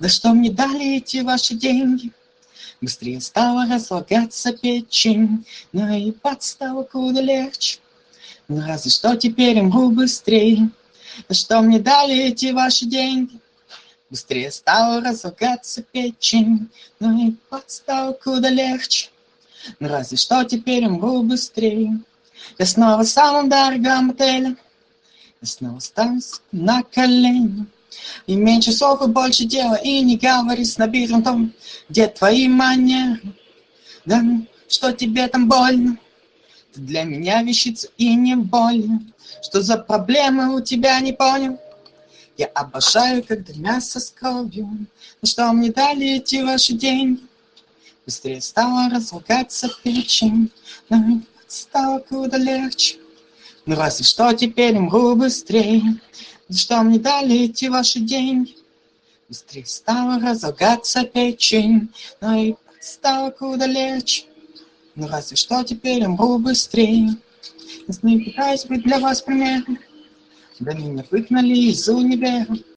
Да что мне дали эти ваши деньги? Быстрее стала разлагаться печень, но и ебать стало куда легче. Ну разве что теперь умру быстрее. Да что мне дали эти ваши деньги? Быстрее стала разлагаться печень, но и ебать стало куда легче. Ну разве что теперь умру быстрее. Я снова в самом дорогом отеле. Я снова стану на колени. И меньше слов и больше дела. И не говори с набитым ртом, где твои манеры. Да ну, что тебе там больно? Ты для меня вещица и не больно. Что за проблемы у тебя, не понял? Я обожаю, когда мясо с кровью. Ну что мне дали эти ваши деньги? Быстрее стала разлагаться печень, но стало куда легче. Ну разве что теперь умру быстрее. За что мне дали эти ваши деньги? Быстрее стала разлагаться печень, но и стало куда легче. Ну разве что теперь умру быстрее. Не пытаюсь быть для вас примером. Да меня выгнали из универа.